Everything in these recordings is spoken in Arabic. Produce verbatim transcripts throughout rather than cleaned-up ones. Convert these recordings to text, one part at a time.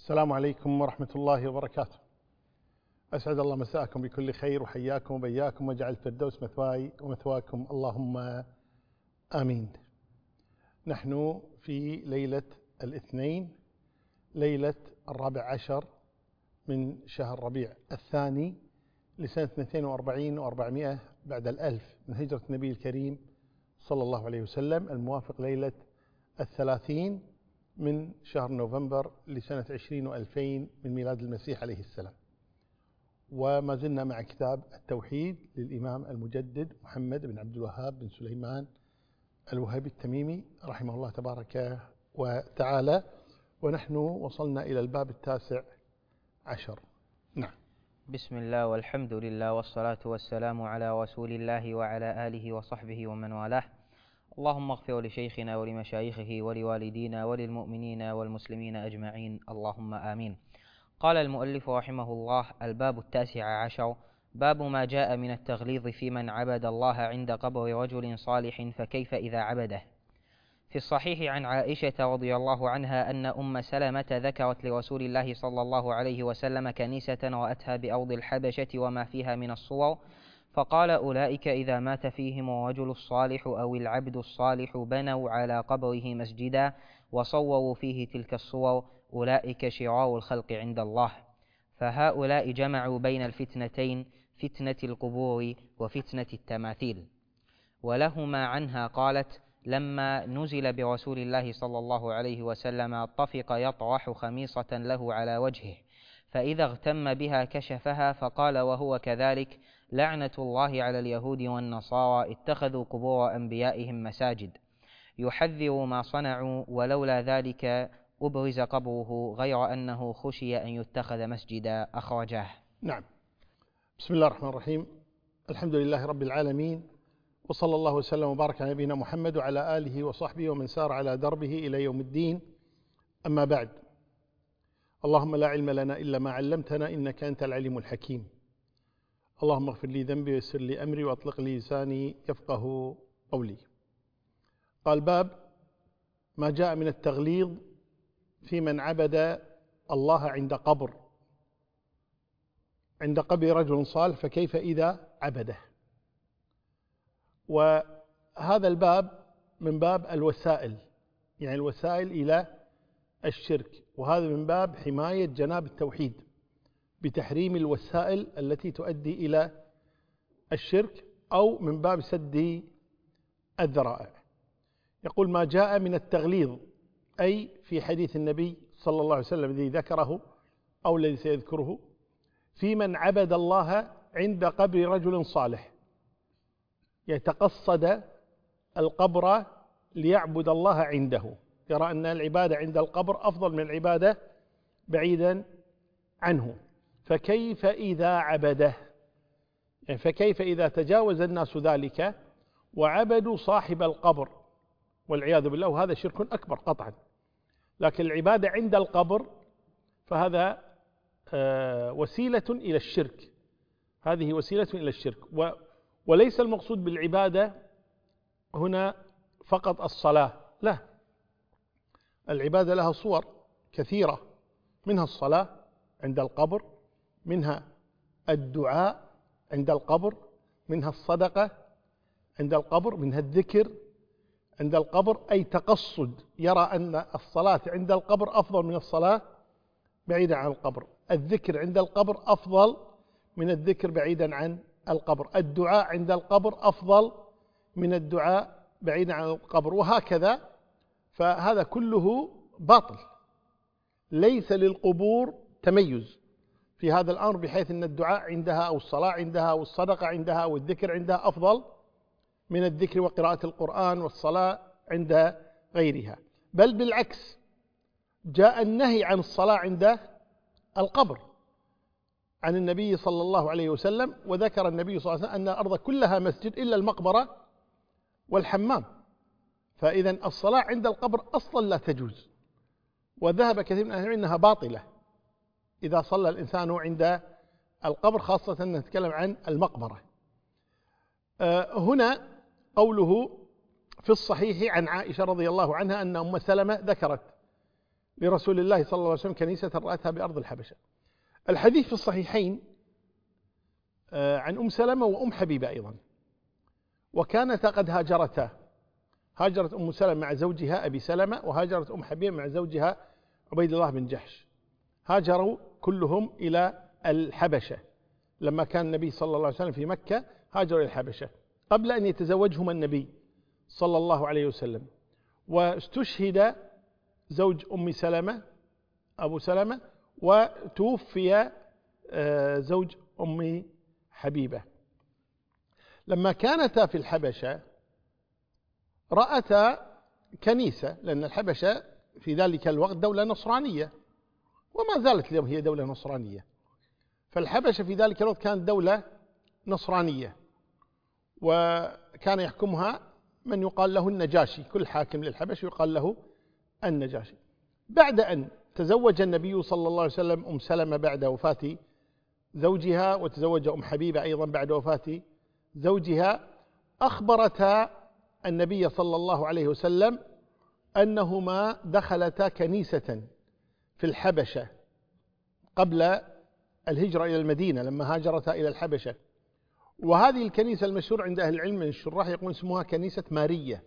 السلام عليكم ورحمة الله وبركاته. أسعد الله مساءكم بكل خير وحياكم وبياكم وجعل الفردوس مثواي ومثواكم اللهم آمين. نحن في ليلة الاثنين، ليلة الرابع عشر من شهر ربيع الثاني لسنة اثنين وأربعين وأربعمائة بعد الألف من هجرة النبي الكريم صلى الله عليه وسلم، الموافق ليلة الثلاثين من شهر نوفمبر لسنة عشرين وألفين من ميلاد المسيح عليه السلام. وما زلنا مع كتاب التوحيد للإمام المجدد محمد بن عبد الوهاب بن سليمان الوهابي التميمي رحمه الله تبارك وتعالى، ونحن وصلنا إلى الباب التاسع عشر. نعم. بسم الله والحمد لله والصلاة والسلام على رسول الله وعلى آله وصحبه ومن والاه. اللهم اغفر لشيخنا ولمشايخه ولوالدينا وللمؤمنين والمسلمين أجمعين اللهم آمين. قال المؤلف رحمه الله: الباب التاسع عشر، باب ما جاء من التغليظ في من عبد الله عند قبر رجل صالح فكيف إذا عبده. في الصحيح عن عائشة رضي الله عنها أن أم سلمة ذكرت لرسول الله صلى الله عليه وسلم كنيسة رأتها بأرض الحبشة وما فيها من الصور، فقال: أولئك إذا مات فيهم الرجل الصالح أو العبد الصالح بنوا على قبره مسجدا وصوروا فيه تلك الصور، أولئك شرار الخلق عند الله. فهؤلاء جمعوا بين الفتنتين، فتنة القبور وفتنة التماثيل. ولهما عنها قالت: لما نزل برسول الله صلى الله عليه وسلم طفق يطرح خميصة له على وجهه، فإذا اغتم بها كشفها، فقال وهو كذلك: لعنة الله على اليهود والنصارى اتخذوا قبور أنبيائهم مساجد. يحذر ما صنعوا، ولولا ذلك أبرز قبره، غير أنه خشي أن يتخذ مسجدا. أخرجاه. نعم. بسم الله الرحمن الرحيم. الحمد لله رب العالمين، وصلى الله وسلم وبارك على نبينا محمد وعلى آله وصحبه ومن سار على دربه إلى يوم الدين. أما بعد، اللهم لا علم لنا إلا ما علمتنا إنك أنت العليم الحكيم. اللهم اغفر لي ذنبي ويسر لي أمري وأطلق لي لساني يفقه قولي. قال: باب ما جاء من التغليظ في من عبد الله عند قبر عند قبر رجل صالح فكيف إذا عبده. وهذا الباب من باب الوسائل، يعني الوسائل إلى الشرك، وهذا من باب حماية جناب التوحيد بتحريم الوسائل التي تؤدي إلى الشرك، أو من باب سد الذرائع. يقول: ما جاء من التغليظ، أي في حديث النبي صلى الله عليه وسلم الذي ذكره أو الذي سيذكره، في من عبد الله عند قبر رجل صالح، يتقصد القبر ليعبد الله عنده، يرى أن العبادة عند القبر أفضل من العبادة بعيدا عنه. فكيف إذا عبده، يعني فكيف إذا تجاوز الناس ذلك وعبدوا صاحب القبر والعياذ بالله، وهذا شرك أكبر قطعا. لكن العبادة عند القبر فهذا وسيلة إلى الشرك، هذه وسيلة إلى الشرك. وليس المقصود بالعبادة هنا فقط الصلاة، لا، العبادة لها صور كثيرة، منها الصلاة عند القبر، منها الدعاء عند القبر، منها الصدقة عند القبر، منها الذكر عند القبر، أي تقصد، يرى أن الصلاة عند القبر أفضل من الصلاة بعيدا عن القبر، الذكر عند القبر أفضل من الذكر بعيدا عن القبر، الدعاء عند القبر أفضل من الدعاء بعيدا عن القبر، وهكذا. فهذا كله باطل، ليس للقبور تميز في هذا الأمر، بحيث أن الدعاء عندها أو الصلاة عندها أو الصدقة عندها أو الذكر عندها أفضل من الذكر وقراءة القرآن والصلاة عند غيرها. بل بالعكس، جاء النهي عن الصلاة عند القبر عن النبي صلى الله عليه وسلم، وذكر النبي صلى الله عليه وسلم أن الأرض كلها مسجد إلا المقبرة والحمام. فإذا الصلاة عند القبر أصلا لا تجوز، وذهب كثير من أهل العلم أنها باطلة إذا صلى الإنسان عند القبر، خاصة نتكلم عن المقبرة. هنا قوله في الصحيح عن عائشة رضي الله عنها أن أم سلمة ذكرت لرسول الله صلى الله عليه وسلم كنيسة رأتها بأرض الحبشة. الحديث في الصحيحين عن أم سلمة وأم حبيبة أيضا، وكانتا قد هاجرتا، هاجرت أم سلمة مع زوجها أبي سلمة، وهاجرت أم حبيبة مع زوجها عبيد الله بن جحش، هاجروا كلهم إلى الحبشة. لما كان النبي صلى الله عليه وسلم في مكة هاجروا إلى الحبشة قبل أن يتزوجهما النبي صلى الله عليه وسلم. واستشهد زوج أم سلمة أبو سلمة، وتوفي زوج أم حبيبة. لما كانتا في الحبشة رأتا كنيسة، لأن الحبشة في ذلك الوقت دولة نصرانية، وما زالت اليوم هي دولة نصرانية. فالحبشة في ذلك الوقت كانت دولة نصرانية، وكان يحكمها من يقال له النجاشي، كل حاكم للحبشة يقال له النجاشي. بعد أن تزوج النبي صلى الله عليه وسلم أم سلمة بعد وفاة زوجها، وتزوج أم حبيبة أيضا بعد وفاة زوجها، أخبرتا النبي صلى الله عليه وسلم أنهما دخلتا كنيسة في الحبشة قبل الهجرة إلى المدينة لما هاجرتا إلى الحبشة. وهذه الكنيسة المشهور عند أهل العلم من الشراح يقول اسمها كنيسة مارية.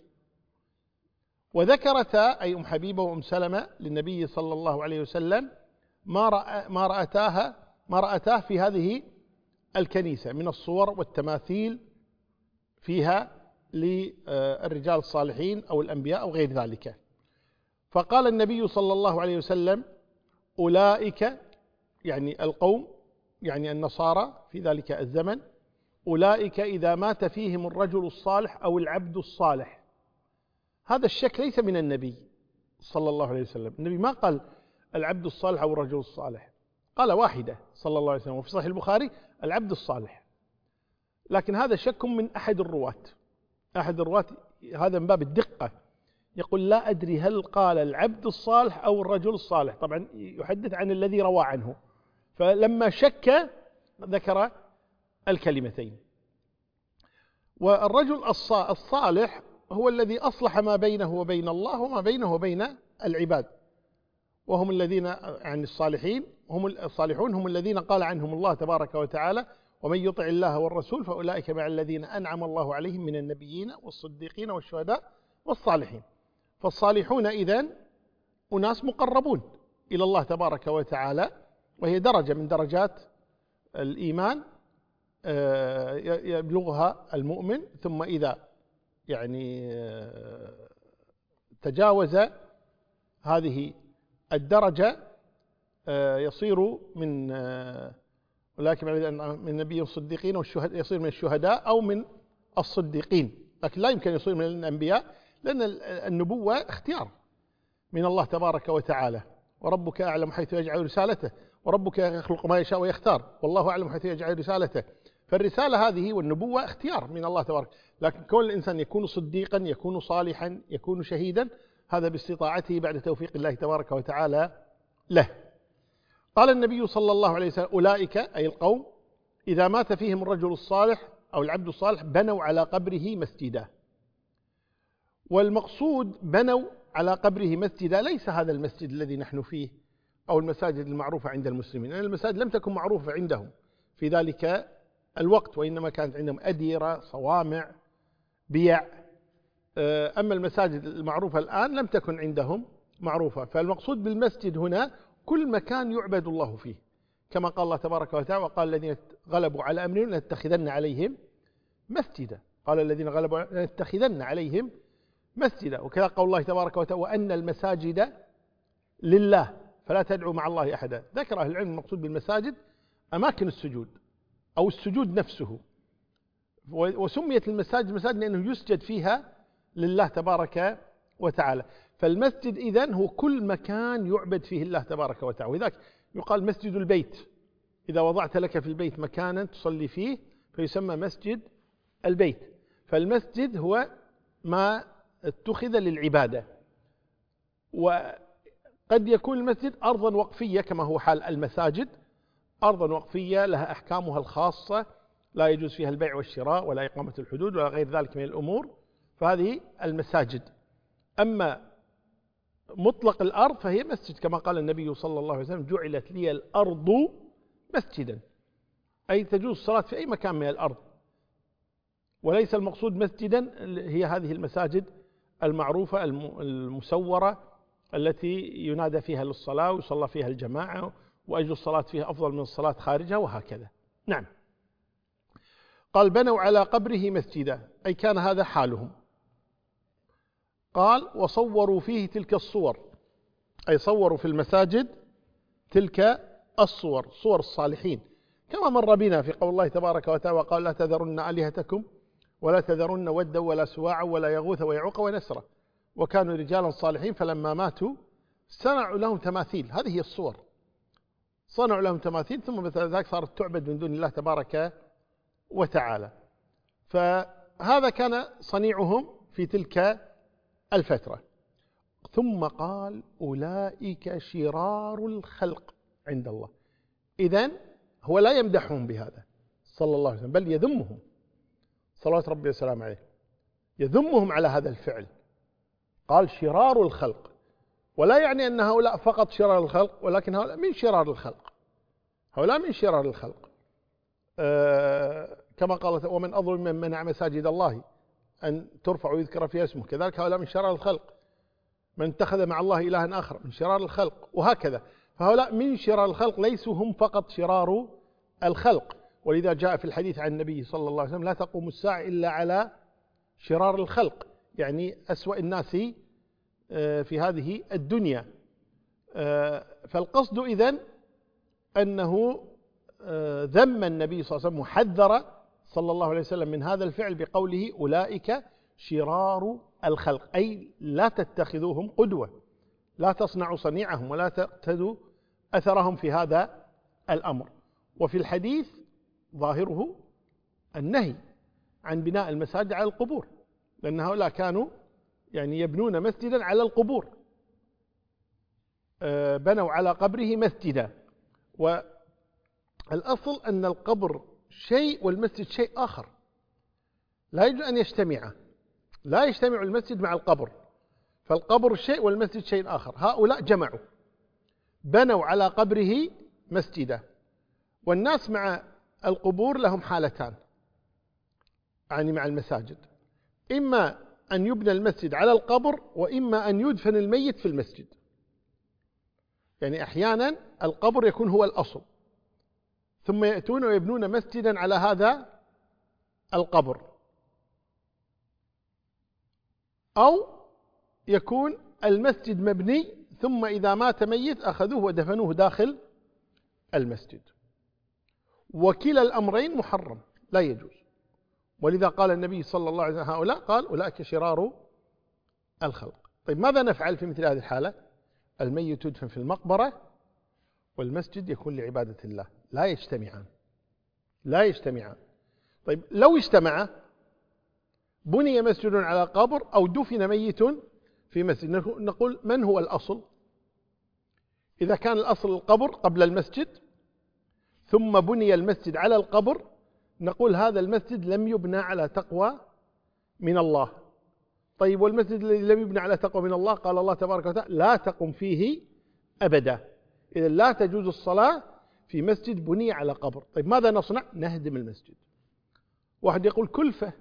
وذكرتا أي أم حبيبة وأم سلمة للنبي صلى الله عليه وسلم ما رأ ما رأتاها ما رأتاه في هذه الكنيسة من الصور والتماثيل فيها للرجال الصالحين أو الأنبياء أو غير ذلك. فقال النبي صلى الله عليه وسلم: أولئك، يعني القوم، يعني النصارى في ذلك الزمن، أولئك إذا مات فيهم الرجل الصالح أو العبد الصالح. هذا الشك ليس من النبي صلى الله عليه وسلم، النبي ما قال العبد الصالح أو الرجل الصالح، قال واحدة صلى الله عليه وسلم، وفي صحيح البخاري العبد الصالح. لكن هذا شك من أحد الرواة، أحد الرواة هذا من باب الدقة، يقول لا أدري هل قال العبد الصالح أو الرجل الصالح، طبعا يحدث عن الذي روى عنه، فلما شك ذكر الكلمتين. والرجل الصالح هو الذي أصلح ما بينه وبين الله وما بينه وبين العباد، وهم الذين يعني الصالحين هم الصالحون هم الذين قال عنهم الله تبارك وتعالى: ومن يطع الله والرسول فأولئك مع الذين أنعم الله عليهم من النبيين والصديقين والشهداء والصالحين. فالصالحون إذن أناس مقربون إلى الله تبارك وتعالى، وهي درجة من درجات الإيمان يبلغها المؤمن، ثم إذا يعني تجاوز هذه الدرجة يصير من أولئك من النبيين والصديقين والشهداء، يصير من الشهداء أو من الصديقين، لكن لا يمكن يصير من الأنبياء، لأن النبوة اختيار من الله تبارك وتعالى. وربك أعلم حيث يجعل رسالته، وربك يخلق ما يشاء ويختار، والله أعلم حيث يجعل رسالته. فالرسالة هذه والنبوة اختيار من الله تبارك، لكن كون الإنسان يكون صديقا، يكون صالحا، يكون شهيدا، هذا باستطاعته بعد توفيق الله تبارك وتعالى له. قال النبي صلى الله عليه وسلم: أولئك أي القوم إذا مات فيهم الرجل الصالح أو العبد الصالح بنوا على قبره مسجدا. والمقصود بنوا على قبره مسجدا ليس هذا المسجد الذي نحن فيه أو المساجد المعروفة عند المسلمين، لأن المساجد لم تكن معروفة عندهم في ذلك الوقت، وإنما كانت عندهم أديرة، صوامع، بيع. أما المساجد المعروفة الآن لم تكن عندهم معروفة. فالمقصود بالمسجد هنا كل مكان يعبد الله فيه، كما قال الله تبارك وتعالى: وقال الذين غلبوا على أمرهم لنتخذن عليهم مسجدا. قال الذين غلبوا لنتخذن عليهم مسجدا. وكذا قول الله تبارك وتعالى: وأن المساجد لله فلا تدعوا مع الله أحدا. ذكر أهل العلم المقصود بالمساجد أماكن السجود أو السجود نفسه، وسميت المساجد مساجد لأنه يسجد فيها لله تبارك وتعالى. فالمسجد إذن هو كل مكان يعبد فيه الله تبارك وتعالى، وذلك يقال مسجد البيت. إذا وضعت لك في البيت مكانا تصلي فيه فيسمى مسجد البيت. فالمسجد هو ما اتخذ للعبادة، وقد يكون المسجد أرضا وقفية كما هو حال المساجد، أرضا وقفية لها أحكامها الخاصة، لا يجوز فيها البيع والشراء ولا إقامة الحدود ولا غير ذلك من الأمور، فهذه المساجد. أما مطلق الأرض فهي مسجد، كما قال النبي صلى الله عليه وسلم: جعلت لي الأرض مسجدا، أي تجوز الصلاة في أي مكان من الأرض، وليس المقصود مسجدا هي هذه المساجد المعروفة المسورة التي ينادى فيها للصلاة ويصلى فيها الجماعة وأجل الصلاة فيها أفضل من الصلاة خارجها وهكذا. نعم. قال: بنوا على قبره مسجدا، أي كان هذا حالهم. قال: وصوروا فيه تلك الصور، أي صوروا في المساجد تلك الصور، صور الصالحين، كما مر بنا في قول الله تبارك وتعالى: وقال: لا تذرن آلهتكم ولا تذرن ودا ولا سواعا ولا يغوث ويعوق ونسرا وكانوا رجالا صالحين فلما ماتوا صنعوا لهم تماثيل. هذه هي الصور، صنعوا لهم تماثيل ثم مثل ذلك صارت تعبد من دون الله تبارك وتعالى. فهذا كان صنيعهم في تلك الفترة. ثم قال: أولئك شرار الخلق عند الله. إذن هو لا يمدحهم بهذا صلى الله عليه وسلم، بل يذمهم صلوات ربي وسلامه عليه، يذمهم على هذا الفعل. قال: شرار الخلق، ولا يعني أن هؤلاء فقط شرار الخلق، ولكن هؤلاء من شرار الخلق، هؤلاء من شرار الخلق. آه كما قال: ومن أظلم من منع مساجد الله أن ترفع ويذكر فيها اسمه، كذلك هؤلاء من شرار الخلق. من اتخذ مع الله إلها آخر من شرار الخلق، وهكذا. فهؤلاء من شرار الخلق، ليسوا هم فقط شرار الخلق. ولذا جاء في الحديث عن النبي صلى الله عليه وسلم: لا تقوم الساعة إلا على شرار الخلق، يعني أسوأ الناس في هذه الدنيا. فالقصد إذن أنه ذم النبي صلى الله عليه وسلم، محذر صلى الله عليه وسلم من هذا الفعل بقوله: أولئك شرار الخلق، أي لا تتخذوهم قدوة، لا تصنعوا صنيعهم ولا تقتدوا أثرهم في هذا الأمر. وفي الحديث ظاهره النهي عن بناء المساجد على القبور، لأن هؤلاء كانوا يعني يبنون مسجدا على القبور، بنوا على قبره مسجدا. والأصل أن القبر شيء والمسجد شيء آخر، لا يجوز أن يجتمعا، لا يجتمع المسجد مع القبر، فالقبر شيء والمسجد شيء آخر. هؤلاء جمعوا، بنوا على قبره مسجدا. والناس مع القبور لهم حالتان، يعني مع المساجد: إما أن يبنى المسجد على القبر، وإما أن يدفن الميت في المسجد. يعني أحيانا القبر يكون هو الأصل، ثم يأتون ويبنون مسجدا على هذا القبر، أو يكون المسجد مبني ثم إذا مات ميت أخذوه ودفنوه داخل المسجد. وكلا الأمرين محرم، لا يجوز. ولذا قال النبي صلى الله عليه وسلم: هؤلاء قال: أولئك شرار الخلق. طيب ماذا نفعل في مثل هذه الحالة؟ الميت يدفن في المقبرة والمسجد يكون لعبادة الله، لا يجتمعان، لا يجتمعان. طيب لو اجتمع، بني مسجد على قبر أو دفن ميت في مسجد، نقول: من هو الأصل؟ إذا كان الأصل القبر قبل المسجد ثم بني المسجد على القبر، نقول هذا المسجد لم يبنى على تقوى من الله. طيب والمسجد الذي لم يبنى على تقوى من الله، قال الله تبارك وتعالى: لا تقم فيه أبدا. إذا لا تجوز الصلاة في مسجد بني على قبر. طيب ماذا نصنع؟ نهدم المسجد. واحد يقول: كلفة،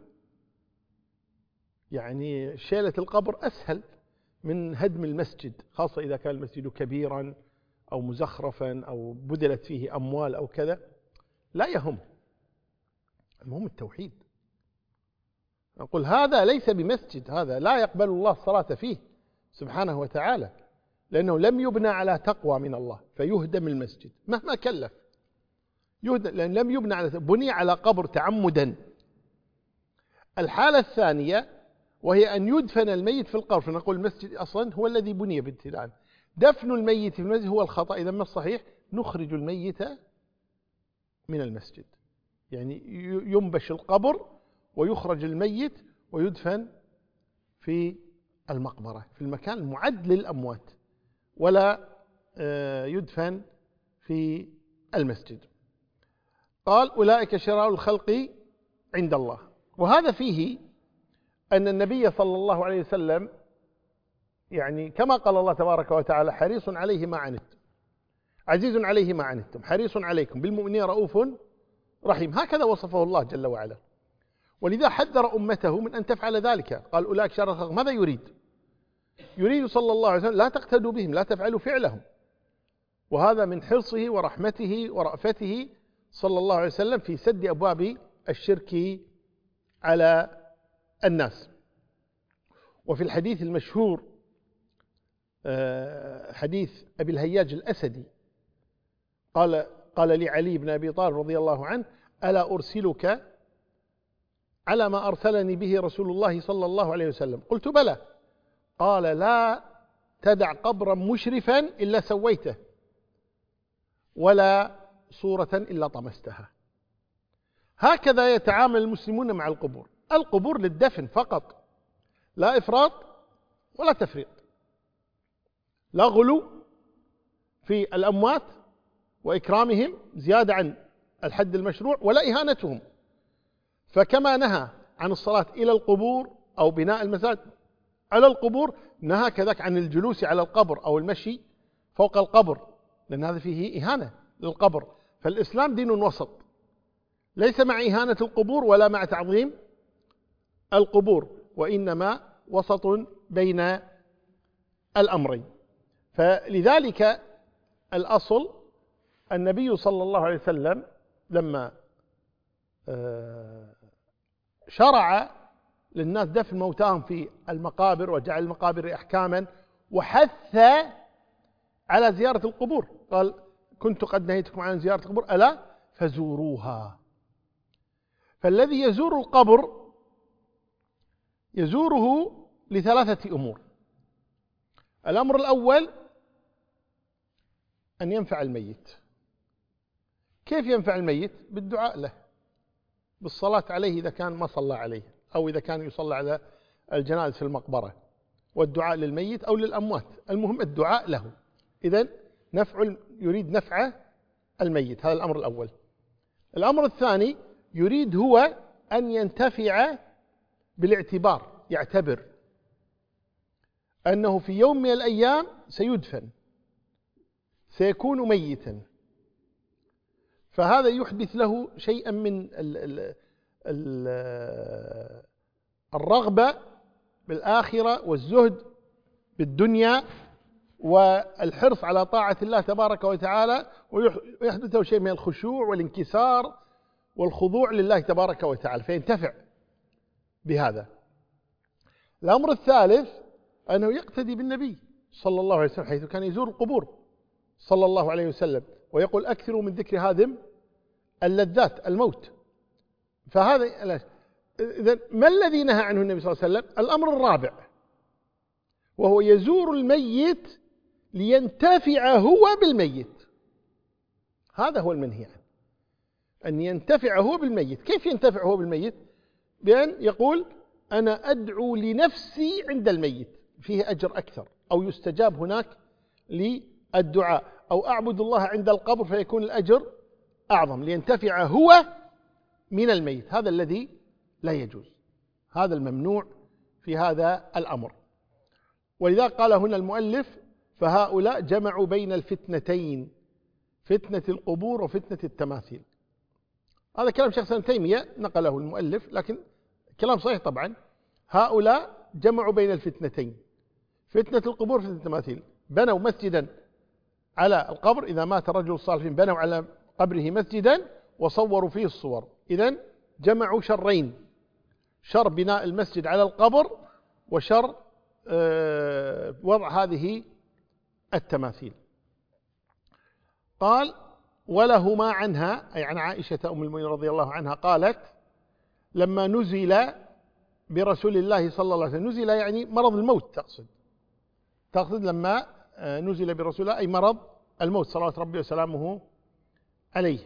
يعني شيلة القبر أسهل من هدم المسجد، خاصة إذا كان المسجد كبيرا أو مزخرفا أو بذلت فيه أموال أو كذا. لا يهم، المهم التوحيد. نقول هذا ليس بمسجد، هذا لا يقبل الله الصلاة فيه سبحانه وتعالى، لأنه لم يبنى على تقوى من الله، فيهدم المسجد مهما كلف، يهدم، لأن لم يبنى على بني على قبر تعمدا. الحالة الثانية وهي أن يدفن الميت في القبر، فنقول المسجد أصلا هو الذي بني بابتداء، دفن الميت في المسجد هو الخطأ. إذا ما الصحيح؟ نخرج الميت من المسجد، يعني ينبش القبر ويخرج الميت ويدفن في المقبرة في المكان المعد للأموات، ولا يدفن في المسجد. قال: أولئك شرار الخلق عند الله. وهذا فيه أن النبي صلى الله عليه وسلم يعني كما قال الله تبارك وتعالى حريص عليه ما عنتم عزيز عليه ما عنتم حريص عليكم بالمؤمنين رؤوف رحيم، هكذا وصفه الله جل وعلا. ولذا حذر أمته من أن تفعل ذلك، قال أولئك شر الخلق. ماذا يريد؟ يريد صلى الله عليه وسلم لا تقتدوا بهم، لا تفعلوا فعلهم. وهذا من حرصه ورحمته ورأفته صلى الله عليه وسلم في سد أبواب الشرك على الناس. وفي الحديث المشهور حديث أبي الهياج الأسدي قال قال لعلي بن أبي طالب رضي الله عنه: ألا أرسلك على ما أرسلني به رسول الله صلى الله عليه وسلم؟ قلت: بلى. قال: لا تدع قبرا مشرفا إلا سويته، ولا صورة إلا طمستها. هكذا يتعامل المسلمون مع القبور. القبور للدفن فقط، لا إفراط ولا تفريط، لا غلو في الأموات وإكرامهم زيادة عن الحد المشروع، ولا إهانتهم. فكما نهى عن الصلاة إلى القبور أو بناء المساجد على القبور، نهى كذلك عن الجلوس على القبر أو المشي فوق القبر، لأن هذا فيه إهانة للقبر. فالإسلام دين وسط، ليس مع إهانة القبور ولا مع تعظيم القبور، وإنما وسط بين الأمرين. فلذلك الأصل النبي صلى الله عليه وسلم لما شرع للناس دفن موتاهم في المقابر وجعل المقابر أحكاما وحث على زيارة القبور، قال: كنت قد نهيتكم عن زيارة القبور ألا فزوروها. فالذي يزور القبر يزوره لثلاثة أمور. الأمر الأول أن ينفع الميت. كيف ينفع الميت؟ بالدعاء له، بالصلاة عليه إذا كان ما صلى عليه، أو إذا كان يصلى على الجنائز في المقبرة، والدعاء للميت أو للأموات، المهم الدعاء له. إذن نفع يريد نفع الميت، هذا الأمر الأول. الأمر الثاني يريد هو أن ينتفع بالاعتبار، يعتبر أنه في يوم من الأيام سيدفن، سيكون ميتا، فهذا يحدث له شيئا من ال ال ال الرغبة بالآخرة والزهد بالدنيا والحرص على طاعة الله تبارك وتعالى، ويحدث له شيء من الخشوع والانكسار والخضوع لله تبارك وتعالى، فينتفع بهذا. الأمر الثالث أنه يقتدي بالنبي صلى الله عليه وسلم، حيث كان يزور القبور صلى الله عليه وسلم ويقول: أكثروا من ذكر هادم اللذات، الموت. فهذا إذن ما الذي نهى عنه النبي صلى الله عليه وسلم؟ الأمر الرابع، وهو يزور الميت لينتفع هو بالميت. هذا هو المنهي عنه، أن ينتفع هو بالميت. كيف ينتفع هو بالميت؟ بأن يقول: أنا أدعو لنفسي عند الميت، فيه أجر أكثر، أو يستجاب هناك للدعاء، أو أعبد الله عند القبر فيكون الأجر أعظم، لينتفع هو من الميت. هذا الذي لا يجوز، هذا الممنوع في هذا الأمر. ولذا قال هنا المؤلف: فهؤلاء جمعوا بين الفتنتين، فتنة القبور وفتنة التماثيل. هذا كلام شيخ الإسلام ابن تيمية نقله المؤلف، لكن كلام صحيح طبعا. هؤلاء جمعوا بين الفتنتين، فتنة القبور وفتنة التماثيل. بنوا مسجدا على القبر، إذا مات الرجل الصالح بنوا على قبره مسجدا وصوروا فيه الصور. إذن جمعوا شرين: شر بناء المسجد على القبر، وشر وضع هذه التماثيل. قال: ولهما عنها، أي عن عائشة أم المؤمنين رضي الله عنها، قالت: لما نزل برسول الله صلى الله عليه وسلم، نزل يعني مرض الموت، تقصد تقصد لما نزل برسول الله أي مرض الموت صلوات ربي وسلامه عليه،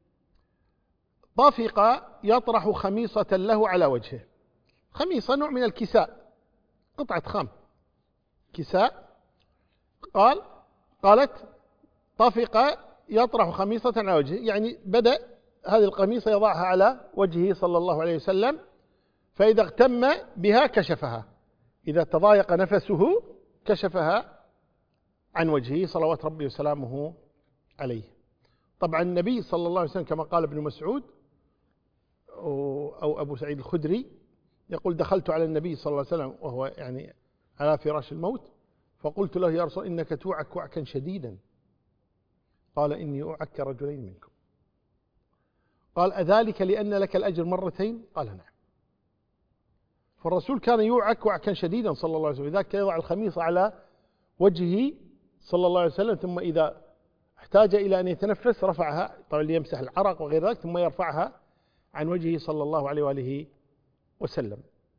طفق يطرح خميصة له على وجهه. خميصة نوع من الكساء، قطعة خام، كساء. قال قالت: طفق يطرح خميصة على وجهه، يعني بدأ هذه القميصة يضعها على وجهه صلى الله عليه وسلم، فإذا اغتم بها كشفها، إذا تضايق نفسه كشفها عن وجهه صلوات ربي وسلامه عليه. طبعا النبي صلى الله عليه وسلم كما قال ابن مسعود أو أبو سعيد الخدري يقول: دخلت على النبي صلى الله عليه وسلم وهو يعني على فراش الموت، فقلت له: يا رسول إنك توعك وعكا شديدا. قال: إني أوعك رجلين منكم. قال: أذلك لأن لك الأجر مرتين؟ قال: نعم. فالرسول كان يوعك وعكا شديدا صلى الله عليه وسلم، لذلك يضع الخميصة على وجهه صلى الله عليه وسلم، ثم إذا احتاج إلى أن يتنفس رفعها، طبعا ليمسح العرق وغير ذلك، ثم يرفعها عن وجهه صلى الله عليه وآله وسلم.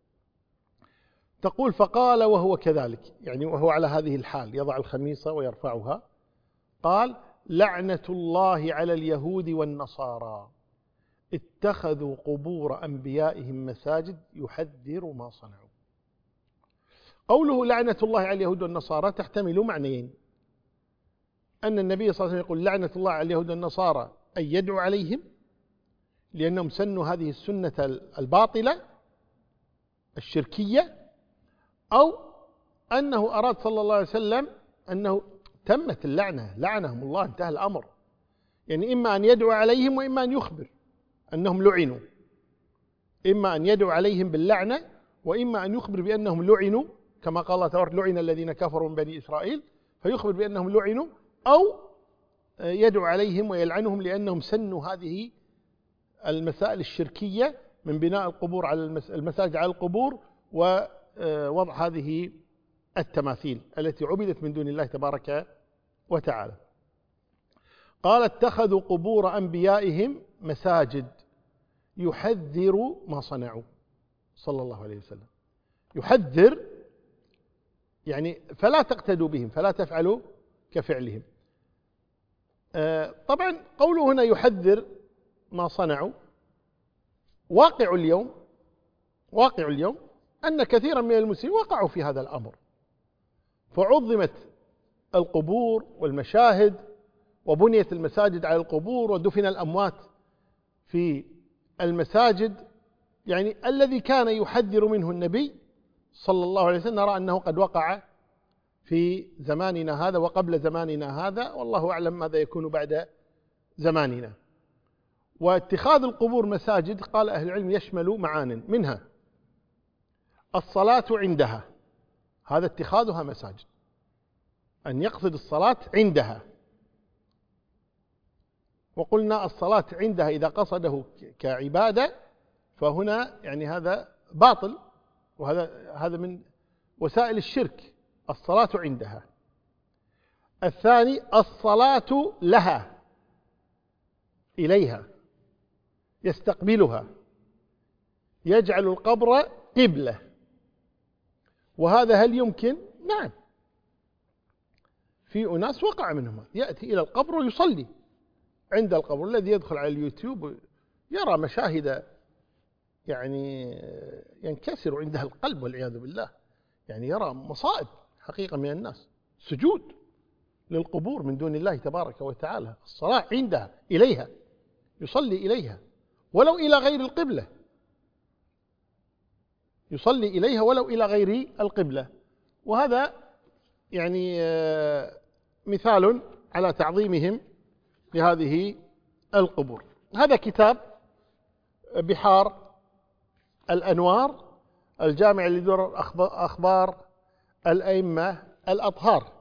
تقول: فقال وهو كذلك، يعني وهو على هذه الحال يضع الخميصة ويرفعها، قال: لعنة الله على اليهود والنصارى اتخذوا قبور أنبيائهم مساجد يحذر ما صنعوا. قوله لعنة الله على اليهود والنصارى تحتمل معنيين: أن النبي صلى الله عليه وسلم يقول لعنة الله على اليهود والنصارى أن يدعو عليهم لأنهم سنوا هذه السنة الباطلة الشركية، أو أنه أراد صلى الله عليه وسلم أنه تمت اللعنة، لعنهم الله، انتهى الأمر. يعني إما أن يدعو عليهم وإما أن يخبر أنهم لعنوا، إما أن يدعو عليهم باللعنة وإما أن يخبر بأنهم لعنوا، كما قال الله تعالى: لعن الذين كفروا من بني إسرائيل، فيخبر بأنهم لعنوا، أو يدعو عليهم ويلعنهم لأنهم سنوا هذه المسائل الشركية من بناء القبور على المساجد على القبور ووضع هذه التماثيل التي عبدت من دون الله تبارك وتعالى. قال: اتخذوا قبور أنبيائهم مساجد يحذر ما صنعوا صلى الله عليه وسلم. يحذر يعني فلا تقتدوا بهم، فلا تفعلوا كفعلهم. طبعا قوله هنا يحذر ما صنعوا، واقع اليوم واقع اليوم أن كثيرا من المسلمين وقعوا في هذا الأمر، فعظمت القبور والمشاهد وبنيت المساجد على القبور ودفن الأموات في المساجد. يعني الذي كان يحذر منه النبي صلى الله عليه وسلم نرى أنه قد وقع في زماننا هذا وقبل زماننا هذا، والله أعلم ماذا يكون بعد زماننا. واتخاذ القبور مساجد قال أهل العلم يشمل معان، منها الصلاة عندها، هذا اتخاذها مساجد، أن يقصد الصلاة عندها. وقلنا الصلاة عندها إذا قصده كعبادة فهنا يعني هذا باطل، وهذا هذا من وسائل الشرك، الصلاة عندها. الثاني الصلاة لها، إليها، يستقبلها، يجعل القبر قبلة. وهذا هل يمكن؟ نعم، في أناس وقع منهم يأتي إلى القبر ويصلي عند القبر. الذي يدخل على اليوتيوب يرى مشاهد يعني ينكسر عندها القلب والعياذ بالله، يعني يرى مصائب حقيقة من الناس، سجود للقبور من دون الله تبارك وتعالى. الصلاة عندها، إليها، يصلي إليها ولو إلى غير القبلة، يصلي إليها ولو إلى غير القبلة. وهذا يعني مثال على تعظيمهم لهذه القبور. هذا كتاب بحار الأنوار الجامع لدرر أخبار الأئمة الأطهار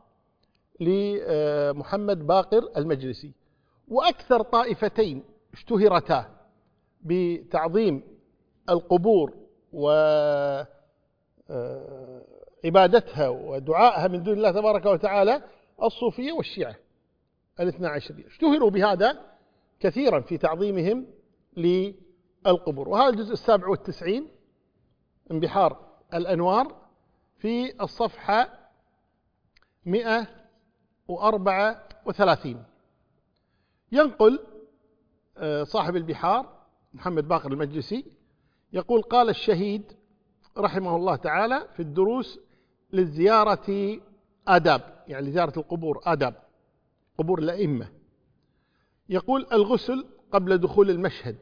لمحمد باقر المجلسي. وأكثر طائفتين اشتهرتا بتعظيم القبور وعبادتها ودعائها من دون الله تبارك وتعالى الصوفية والشيعة الاثنى عشرية، اشتهروا بهذا كثيرا في تعظيمهم للقبور. وهذا الجزء السابع والتسعين من بحار الأنوار في الصفحة مئة وأربعة وثلاثين ينقل صاحب البحار محمد باقر المجلسي يقول: قال الشهيد رحمه الله تعالى في الدروس للزيارة آداب، يعني لزيارة القبور آداب، قبور الأئمة، يقول: الغسل قبل دخول المشهد.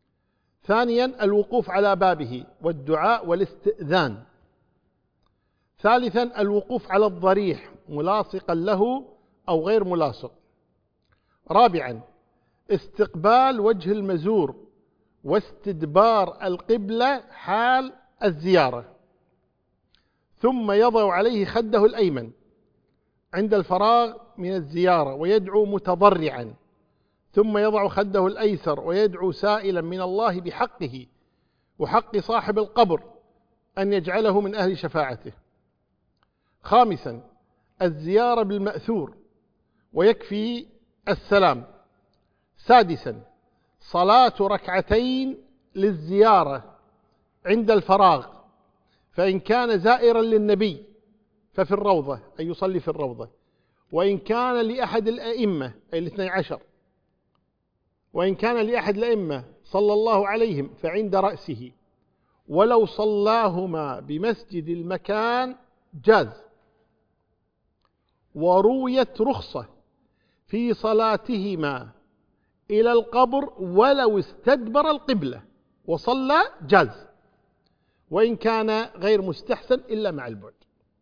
ثانيا الوقوف على بابه والدعاء والاستئذان. ثالثا الوقوف على الضريح ملاصقا له أو غير ملاصق. رابعا استقبال وجه المزور واستدبار القبلة حال الزيارة، ثم يضع عليه خده الأيمن عند الفراغ من الزيارة ويدعو متضرعا، ثم يضع خده الأيسر ويدعو سائلا من الله بحقه وحق صاحب القبر أن يجعله من أهل شفاعته. خامسا الزيارة بالمأثور ويكفي السلام. سادسا صلاة ركعتين للزيارة عند الفراغ، فإن كان زائرا للنبي ففي الروضة أي يصلي في الروضة، وإن كان لأحد الأئمة أي الاثني عشر، وإن كان لأحد الأئمة صلى الله عليهم فعند رأسه، ولو صلاهما بمسجد المكان جاز. ورويت رخصة في صلاتهما إلى القبر ولو استدبر القبلة وصلى جاز، وإن كان غير مستحسن إلا مع البعد.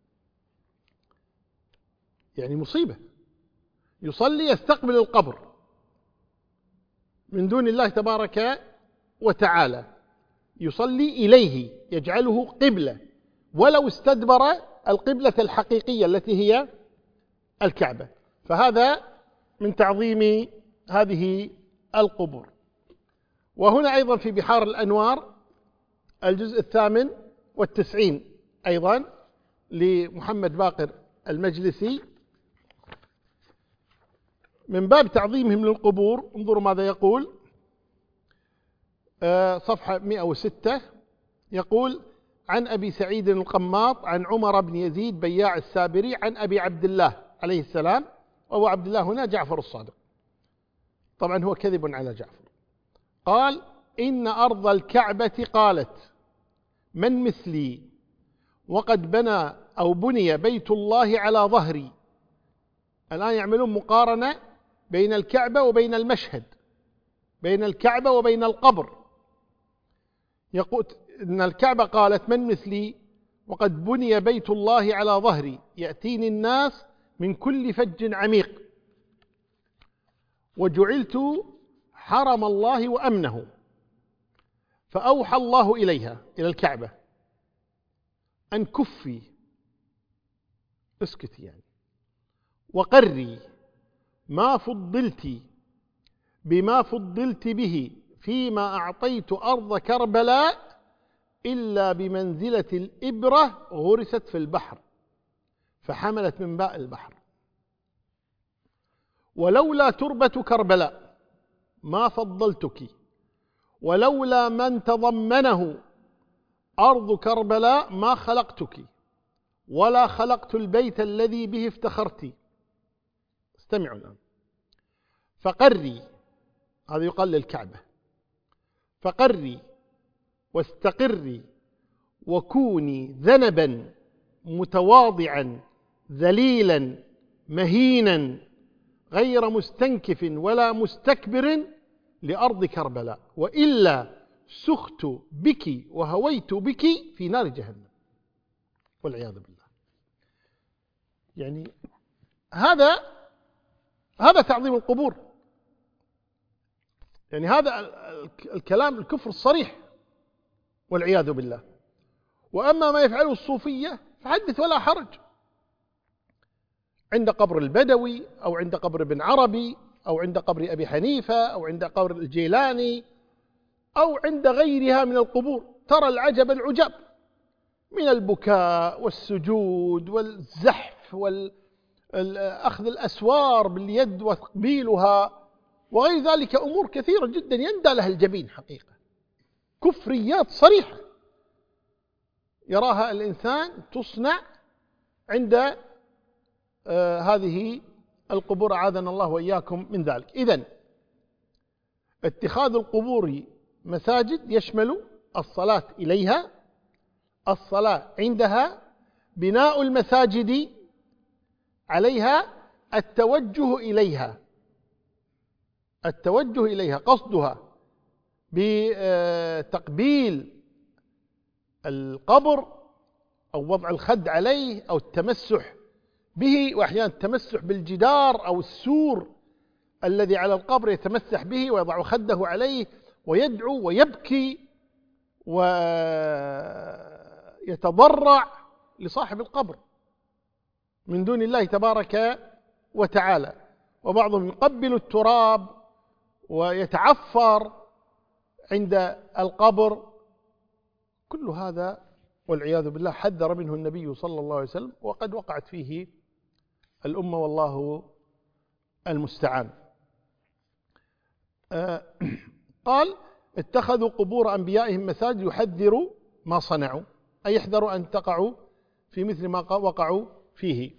يعني مصيبة، يصلي يستقبل القبر من دون الله تبارك وتعالى، يصلي إليه يجعله قبلة ولو استدبر القبلة الحقيقية التي هي الكعبة، فهذا من تعظيم هذه القبور. وهنا أيضا في بحار الأنوار الجزء الثامن والتسعين أيضا لمحمد باقر المجلسي من باب تعظيمهم للقبور، انظروا ماذا يقول، صفحة مئة وستة، يقول: عن أبي سعيد القماط عن عمر بن يزيد بياع السابري عن أبي عبد الله عليه السلام، وأبو عبد الله هنا جعفر الصادق، طبعا هو كذب على جعفر، قال: إن أرض الكعبة قالت من مثلي وقد بنى أو بني بيت الله على ظهري. الآن يعملون مقارنة بين الكعبة وبين المشهد، بين الكعبة وبين القبر. يقول إن الكعبة قالت من مثلي وقد بني بيت الله على ظهري، يأتيني الناس من كل فج عميق، وجعلت حرم الله وأمنه، فأوحى الله إليها إلى الكعبة أن كفي، اسكتي يعني، وقري ما فضلت بما فضلت به فيما أعطيت أرض كربلاء إلا بمنزلة الإبرة غرست في البحر فحملت من ماء البحر، ولولا تربة كربلاء ما فضلتك، ولولا من تضمنه أرض كربلاء ما خلقتك، ولا خلقت البيت الذي به افتخرت. استمعوا الآن. فقري، هذا يقال للكعبة، فقري واستقري وكوني ذنبا متواضعا ذليلا مهينا غير مستنكف ولا مستكبر لأرض كربلاء، وإلا سخت بك وهويت بك في نار جهنم والعياذ بالله. يعني هذا هذا تعظيم القبور، يعني هذا الكلام الكفر الصريح والعياذ بالله. وأما ما يفعله الصوفية فحدث ولا حرج، عند قبر البدوي أو عند قبر ابن عربي أو عند قبر أبي حنيفة أو عند قبر الجيلاني أو عند غيرها من القبور، ترى العجب العجاب من البكاء والسجود والزحف والأخذ الأسوار باليد وتقبيلها وغير ذلك، أمور كثيرة جدا يندى لها الجبين حقيقة، كفريات صريحة يراها الإنسان تصنع عند آه هذه القبور، أعاذنا الله وإياكم من ذلك. إذن اتخاذ القبور مساجد يشمل الصلاة إليها، الصلاة عندها، بناء المساجد عليها، التوجه إليها، التوجه إليها قصدها بتقبيل القبر أو وضع الخد عليه أو التمسح به، وأحيانا التمسح بالجدار أو السور الذي على القبر يتمسح به ويضع خده عليه ويدعو ويبكي ويتضرع لصاحب القبر من دون الله تبارك وتعالى. وبعضهم يقبل التراب ويتعفر عند القبر. كل هذا والعياذ بالله حذر منه النبي صلى الله عليه وسلم، وقد وقعت فيه الأمة والله المستعان. آه قال اتخذوا قبور أنبيائهم مساجد يحذروا ما صنعوا، أي يحذروا أن تقعوا في مثل ما وقعوا فيه.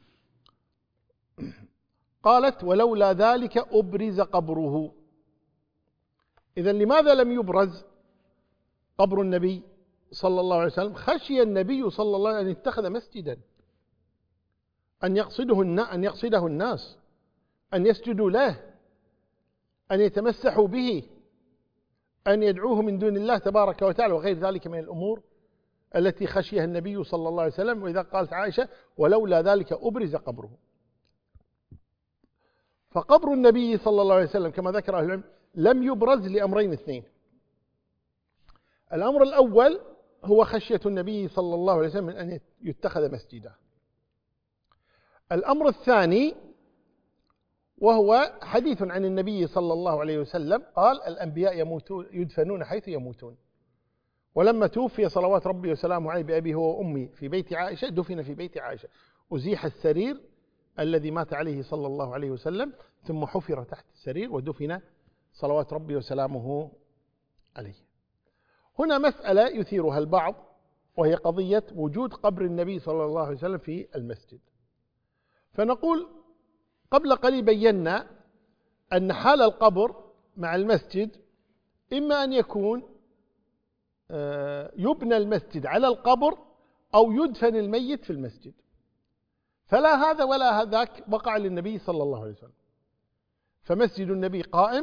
قالت ولولا ذلك أبرز قبره. إذن لماذا لم يبرز قبر النبي صلى الله عليه وسلم؟ خشي النبي صلى الله عليه وسلم أن يتخذ مسجدا، أن يقصده أن يقصده الناس، أن يسجدوا له، أن يتمسحوا به، أن يدعوه من دون الله تبارك وتعالى، وغير ذلك من الأمور التي خشيها النبي صلى الله عليه وسلم. وإذا قالت عائشة ولولا ذلك أبرز قبره. فقبر النبي صلى الله عليه وسلم كما ذكر أهل العلم لم يبرز لأمرين اثنين. الأمر الأول هو خشية النبي صلى الله عليه وسلم من أن يتخذ مسجدا. الأمر الثاني وهو حديث عن النبي صلى الله عليه وسلم قال الأنبياء يموتون يدفنون حيث يموتون، ولما توفي صلوات ربي وسلامه عليه بأبي هو وأمي في بيت عائشة دفن في بيت عائشة، أزيح السرير الذي مات عليه صلى الله عليه وسلم ثم حفر تحت السرير ودفن صلوات ربي وسلامه عليه. هنا مسألة يثيرها البعض، وهي قضية وجود قبر النبي صلى الله عليه وسلم في المسجد. فنقول قبل قليل بينا أن حال القبر مع المسجد إما أن يكون يبنى المسجد على القبر أو يدفن الميت في المسجد، فلا هذا ولا هذاك وقع للنبي صلى الله عليه وسلم. فمسجد النبي قائم،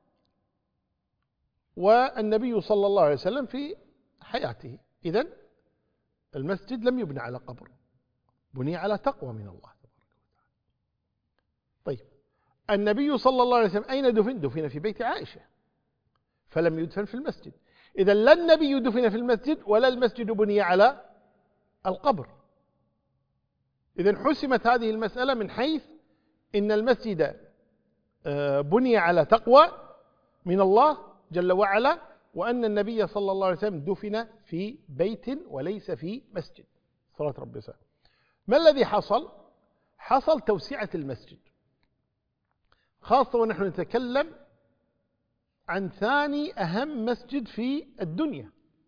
والنبي صلى الله عليه وسلم في حياته. إذن المسجد لم يبنى على قبر، بني على تقوى من الله تبارك وتعالى. طيب النبي صلى الله عليه وسلم أين دفن؟ دفن في بيت عائشة، فلم يدفن في المسجد. إذن لا النبي دفن في المسجد ولا المسجد بني على القبر. إذن حسمت هذه المسألة من حيث إن المسجد بني على تقوى من الله جل وعلا، وأن النبي صلى الله عليه وسلم دفن في بيت وليس في مسجد صلوات ربي وسلامه. ما الذي حصل؟ حصل توسعة المسجد، خاصة ونحن نتكلم عن ثاني أهم مسجد في الدنيا.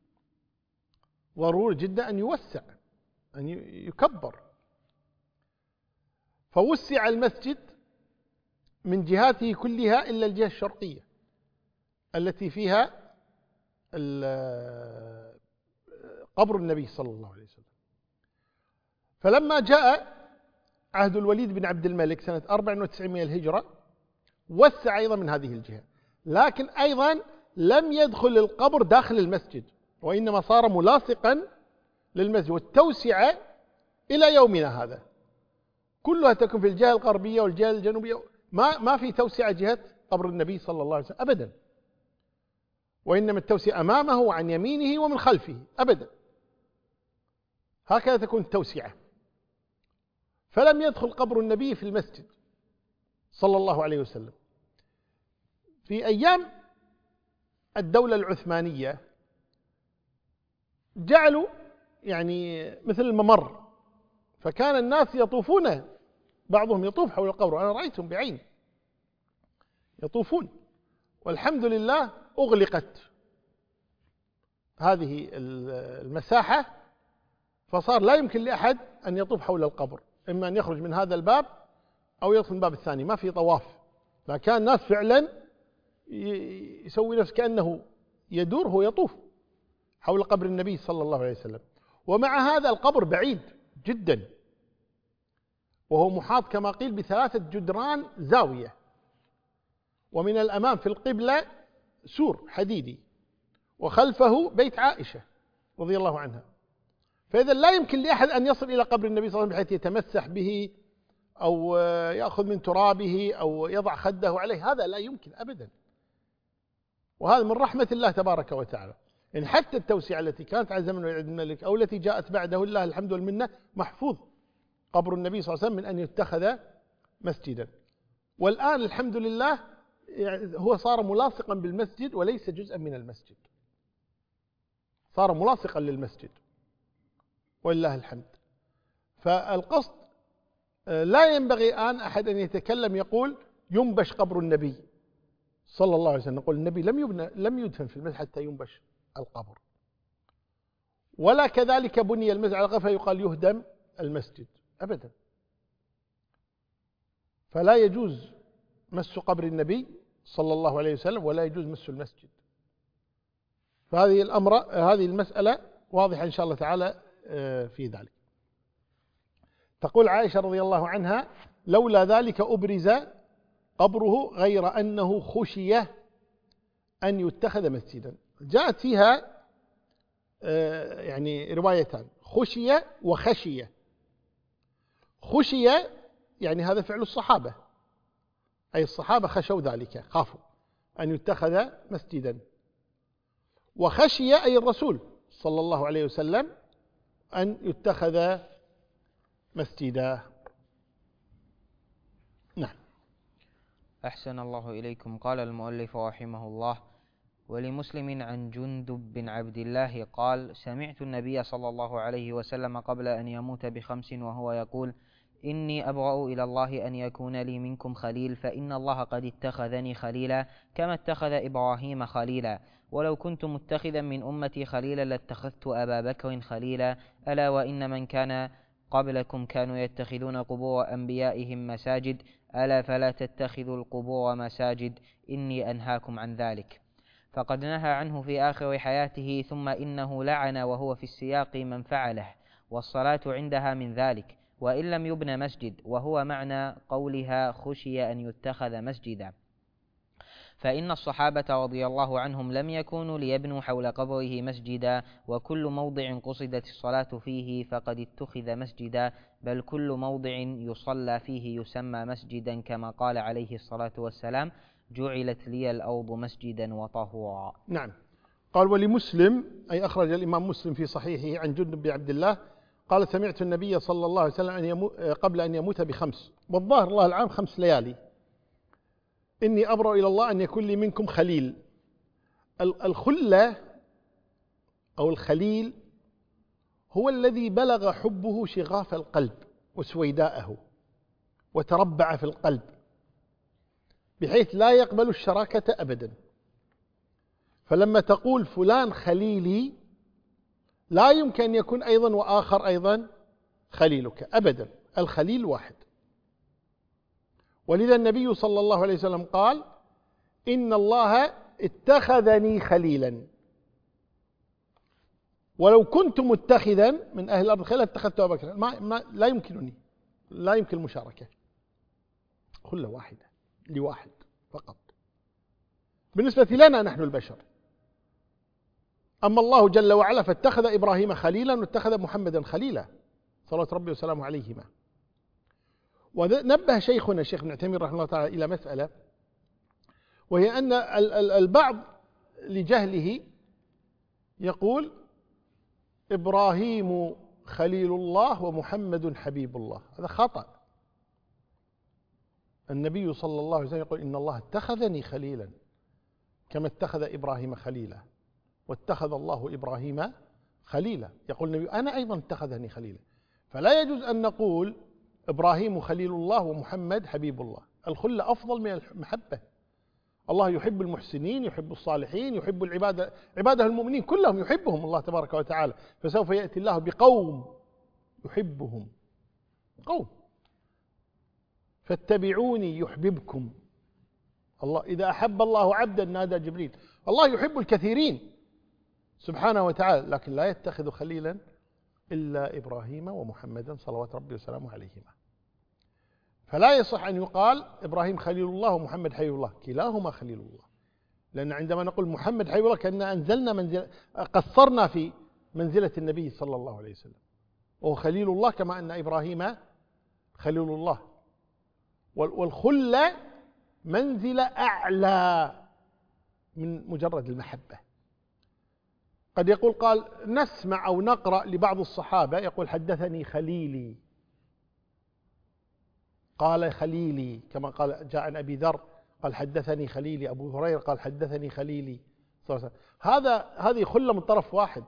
ضروري جدا أن يوسع، أن يكبر. فوسع المسجد من جهاته كلها إلا الجهة الشرقية التي فيها قبر النبي صلى الله عليه وسلم. فلما جاء عهد الوليد بن عبد الملك سنة أربع وتسعين من الهجرة وسع أيضا من هذه الجهة، لكن أيضا لم يدخل القبر داخل المسجد، وإنما صار ملاصقا للمسجد. والتوسعة إلى يومنا هذا كلها تكون في الجهة الغربية والجهة الجنوبية، ما ما في توسعة جهة قبر النبي صلى الله عليه وسلم أبدا، وإنما التوسعة أمامه وعن يمينه ومن خلفه أبدا، هكذا تكون التوسعة. فلم يدخل قبر النبي في المسجد صلى الله عليه وسلم. في أيام الدولة العثمانية جعلوا يعني مثل الممر، فكان الناس يطوفون، بعضهم يطوف حول القبر، أنا رأيتهم بعيني يطوفون، والحمد لله أغلقت هذه المساحة، فصار لا يمكن لأحد أن يطوف حول القبر، إما أن يخرج من هذا الباب أو يدخل من الباب الثاني، ما في طواف. فكان الناس فعلا يسوي نفس كأنه يدور، هو يطوف حول قبر النبي صلى الله عليه وسلم. ومع هذا القبر بعيد جدا، وهو محاط كما قيل بثلاثة جدران زاوية، ومن الأمام في القبلة سور حديدي، وخلفه بيت عائشة رضي الله عنها. فإذا لا يمكن لأحد أن يصل إلى قبر النبي صلى الله عليه وسلم بحيث يتمسح به أو يأخذ من ترابه أو يضع خده عليه، هذا لا يمكن أبدا. وهذا من رحمة الله تبارك وتعالى. يعني حتى التوسعة التي كانت على زمن ولي الملك أو التي جاءت بعده لله الحمد والمنة محفوظ قبر النبي صلى الله عليه وسلم من أن يتخذ مسجدا. والآن الحمد لله هو صار ملاصقا بالمسجد وليس جزءا من المسجد، صار ملاصقا للمسجد ولله الحمد. فالقصد لا ينبغي الآن أحد أن يتكلم يقول ينبش قبر النبي صلى الله عليه وسلم. نقول النبي لم يبنى لم يدفن في المسجد حتى ينبش القبر، ولا كذلك بني المسجد على قفا يقال يهدم المسجد أبدا. فلا يجوز مس قبر النبي صلى الله عليه وسلم ولا يجوز مس المسجد. فهذه الأمر هذه المسألة واضحة إن شاء الله تعالى في ذلك. تقول عائشة رضي الله عنها: لولا ذلك أبرز قبره غير أنه خشي أن يتخذ مسجدا. جاءت فيها يعني روايتان، خشي وخشية. خشي يعني هذا فعل الصحابة، أي الصحابة خشوا ذلك، خافوا أن يتخذ مسجدا. وخشي أي الرسول صلى الله عليه وسلم أن يتخذ مسجدا. نعم. أحسن الله إليكم. قال المؤلف رحمه الله: ولمسلم عن جندب بن عبد الله قال: سمعت النبي صلى الله عليه وسلم قبل أن يموت بخمس وهو يقول: إني أبرأ إلى الله أن يكون لي منكم خليل، فإن الله قد اتخذني خليلا كما اتخذ إبراهيم خليلا، ولو كنت متخذا من أمتي خليلا لاتخذت أبا بكر خليلا، ألا وإن من كان قبلكم كانوا يتخذون قبور أنبيائهم مساجد، ألا فلا تتخذوا القبور مساجد، إني أنهاكم عن ذلك. فقد نهى عنه في آخر حياته، ثم إنه لعن وهو في السياق من فعله، والصلاة عندها من ذلك، وإن لم يبن مسجد، وهو معنى قولها خشي أن يتخذ مسجدا. فإن الصحابة رضي الله عنهم لم يكونوا ليبنوا حول قبره مسجدا، وكل موضع قصدت الصلاة فيه فقد اتخذ مسجدا، بل كل موضع يصلى فيه يسمى مسجدا، كما قال عليه الصلاة والسلام: جعلت لي الأرض مسجدا وطهورا. نعم. قال: ولمسلم، أي أخرج الإمام مسلم في صحيحه عن جندب بن عبد الله قال: سمعت النبي صلى الله عليه وسلم أن يمو قبل أن يموت بخمس، والظاهر الله العام خمس ليالي: إني أبرأ إلى الله أن يكون لي منكم خليل. الخلة أو الخليل هو الذي بلغ حبه شغاف القلب وسويداءه وتربع في القلب بحيث لا يقبل الشراكة أبدا. فلما تقول فلان خليلي لا يمكن أن يكون أيضا وآخر أيضا خليلك أبدا، الخليل واحد. ولذا النبي صلى الله عليه وسلم قال: إن الله اتخذني خليلا، ولو كنت متخذا من أهل الأرض خليلا اتخذت أبا بكر. ما ما لا يمكنني، لا يمكن المشاركة، خلة واحدة لواحد فقط بالنسبة لنا نحن البشر. أما الله جل وعلا فاتخذ إبراهيم خليلا واتخذ محمدا خليلا صلوات ربي وسلامه عليهما. ونبه شيخنا الشيخ ابن عثيمين رحمه الله تعالى إلى مسألة، وهي أن البعض لجهله يقول إبراهيم خليل الله ومحمد حبيب الله. هذا خطأ. النبي صلى الله عليه وسلم يقول: إن الله اتخذني خليلا كما اتخذ إبراهيم خليلا، واتخذ الله إبراهيم خليلا. يقول النبي: أنا أيضا اتخذني خليلا. فلا يجوز أن نقول إبراهيم خليل الله ومحمد حبيب الله. الخلة أفضل من المحبة. الله يحب المحسنين، يحب الصالحين، يحب العبادة، عباده المؤمنين كلهم يحبهم الله تبارك وتعالى. فسوف يأتي الله بقوم يحبهم، قوم فاتبعوني يحببكم الله. إذا أحب الله عبدا نادى جبريل. الله يحب الكثيرين سبحانه وتعالى، لكن لا يتخذ خليلا إلا إبراهيم ومحمدا صلوات ربي وسلامه عليهما. فلا يصح أن يقال إبراهيم خليل الله ومحمد حبيب الله، كلاهما خليل الله. لأن عندما نقول محمد حبيب الله كأننا أنزلنا منزل، قصرنا في منزلة النبي صلى الله عليه وسلم، وهو خليل الله كما أن إبراهيم خليل الله. والخلة منزلة أعلى من مجرد المحبة. قد يقول قال نسمع أو نقرأ لبعض الصحابة يقول حدثني خليلي، قال خليلي، كما قال جاء عن أبي ذر قال حدثني خليلي، أبو هريرة قال حدثني خليلي صلى الله عليه وسلم. هذا هذه خلة من طرف واحد.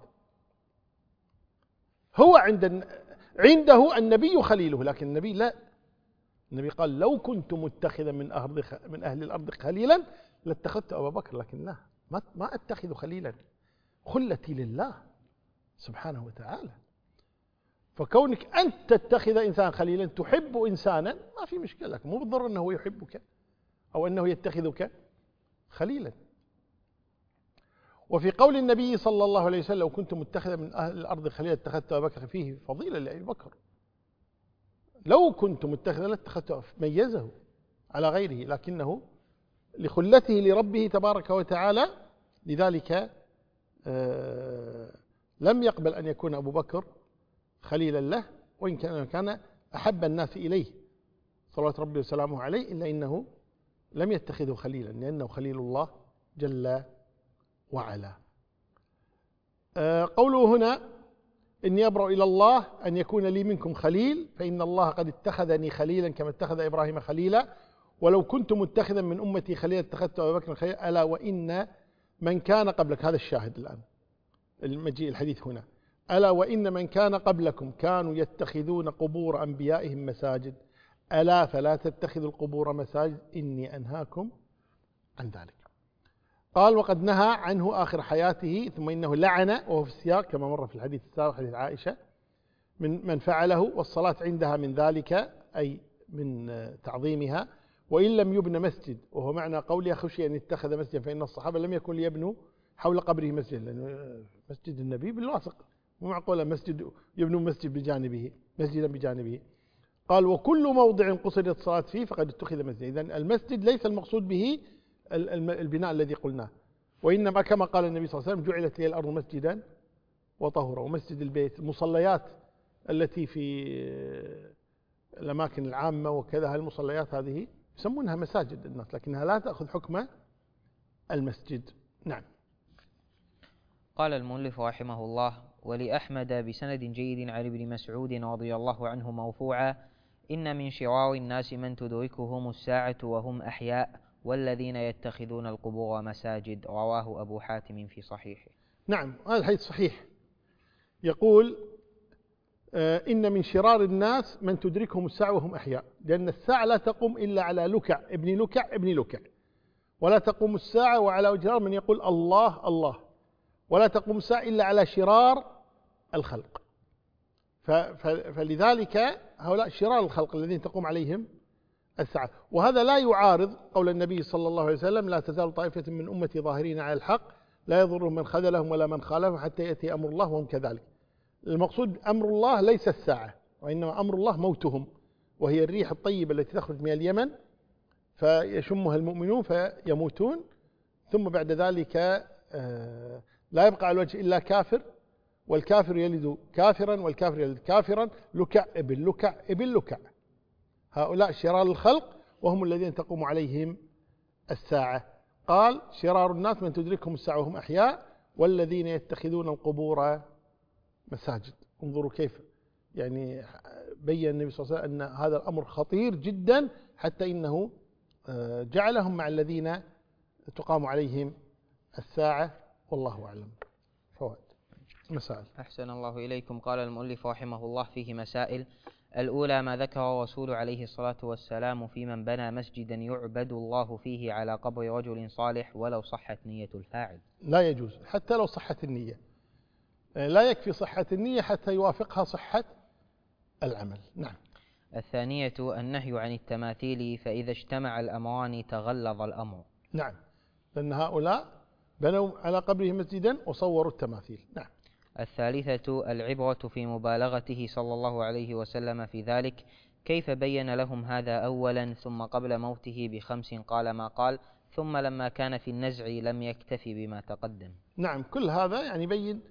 هو عند عنده النبي خليله، لكن النبي لا. النبي قال لو كنت متخذا من أهل من أهل الأرض خليلا لاتخذت أبا بكر، لكن لا، ما ما أتخذ خليلا، خلتي لله سبحانه وتعالى. فكونك أنت تتخذ إنسان خليلا، تحب إنسانا، ما في مشكلة، مو بالضرورة أنه يحبك أو أنه يتخذك خليلا. وفي قول النبي صلى الله عليه وسلم لو كنت متخذا من أهل الأرض خليلا اتخذت أبا بكر، فيه فضيلة لأبي بكر. لو كنت متخذا لاتخذته، ميزه على غيره، لكنه لخلته لربه تبارك وتعالى، لذلك آه لم يقبل أن يكون أبو بكر خليلا له، وإن كان كان أحب الناس إليه صلوات ربي وسلامه عليه، إلا إنه لم يتخذه خليلا لأنه خليل الله جل وعلا. آه قوله هنا إني أبرأ إلى الله أن يكون لي منكم خليل، فإن الله قد اتخذني خليلا كما اتخذ إبراهيم خليلا، ولو كنت متخذا من أمتي خليلا اتخذت أبا بكر خليلا، ألا وإن من كان قبلك. هذا الشاهد الآن المجيء الحديث هنا، ألا وإن من كان قبلكم كانوا يتخذون قبور أنبيائهم مساجد، ألا فلا تتخذوا القبور مساجد إني أنهاكم عن ذلك. قال وقد نهى عنه آخر حياته، ثم إنه لعن، وهو في السياق كما مر في الحديث السابق حديث عائشة، من من فعله، والصلاة عندها من ذلك أي من تعظيمها، وإن لم يبن مسجد، وهو معنى قوله خشي أن يتخذ مسجدا، فإن الصحابة لم يكن ليبنوا حول قبره مسجد، لأنه مسجد النبي باللاصق، مو معقول مسجد يبنوا مسجد بجانبه، مسجدا بجانبه. قال وكل موضع قصدت الصلاة فيه فقد اتخذ مسجدا. إذن المسجد ليس المقصود به البناء الذي قلناه، وإنما كما قال النبي صلى الله عليه وسلم جعلت لي الأرض مسجدا وطهورا. ومسجد البيت، المصليات التي في الأماكن العامة وكذا، المصليات هذه يسمونها مساجد الناس، لكنها لا تأخذ حكم المسجد. نعم. قال المؤلف رحمه الله: ولأحمد بسند جيد عن ابن مسعود رضي الله عنه مرفوعا: إن من شرار الناس من تدركهم الساعة وهم أحياء والذين يتخذون القبور مساجد. رواه أبو حاتم في صحيحه. نعم، هذا الحديث صحيح. يقول آه إن من شرار الناس من تدركهم الساعة وهم أحياء، لأن الساعة لا تقوم إلا على لكع ابن لكع ابن لكع، ولا تقوم الساعة وعلى وجرار من يقول الله الله، ولا تقوم الساعة إلا على شرار الخلق. فلذلك هؤلاء شرار الخلق الذين تقوم عليهم الساعة. وهذا لا يعارض قول النبي صلى الله عليه وسلم: لا تزال طائفة من أمتي ظاهرين على الحق لا يضرهم من خذلهم ولا من خالفهم حتى يأتي أمر الله وهم كذلك. المقصود أمر الله ليس الساعة، وإنما أمر الله موتهم، وهي الريح الطيبة التي تخرج من اليمن فيشمها المؤمنون فيموتون، ثم بعد ذلك لا يبقى على الوجه إلا كافر، والكافر يلد كافرا والكافر يلد كافرا، لكع ابن لكع ابن لكع. هؤلاء شرار الخلق وهم الذين تقوم عليهم الساعة. قال: شرار الناس من تدركهم الساعة وهم أحياء والذين يتخذون القبور مساجد. انظروا كيف يعني بين النبي صلى الله عليه وسلم أن هذا الأمر خطير جدا، حتى إنه جعلهم مع الذين تقام عليهم الساعة. والله أعلم. فوائد مسائل. أحسن الله إليكم. قال المؤلف رحمه الله: فيه مسائل. الأولى ما ذكر الرسول عليه الصلاة والسلام في من بنى مسجدا يعبد الله فيه على قبر رجل صالح ولو صحت نية الفاعل. لا يجوز حتى لو صحت النية، لا يكفي صحة النية حتى يوافقها صحة العمل. نعم. الثانية النهي عن التماثيل، فإذا اجتمع الأمران تغلظ الأمر. نعم، لأن هؤلاء بنوا على قبره مسجدا وصوروا التماثيل. نعم. الثالثة العبرة في مبالغته صلى الله عليه وسلم في ذلك، كيف بين لهم هذا أولا ثم قبل موته بخمس قال ما قال، ثم لما كان في النزع لم يكتفي بما تقدم. نعم، كل هذا يعني يبين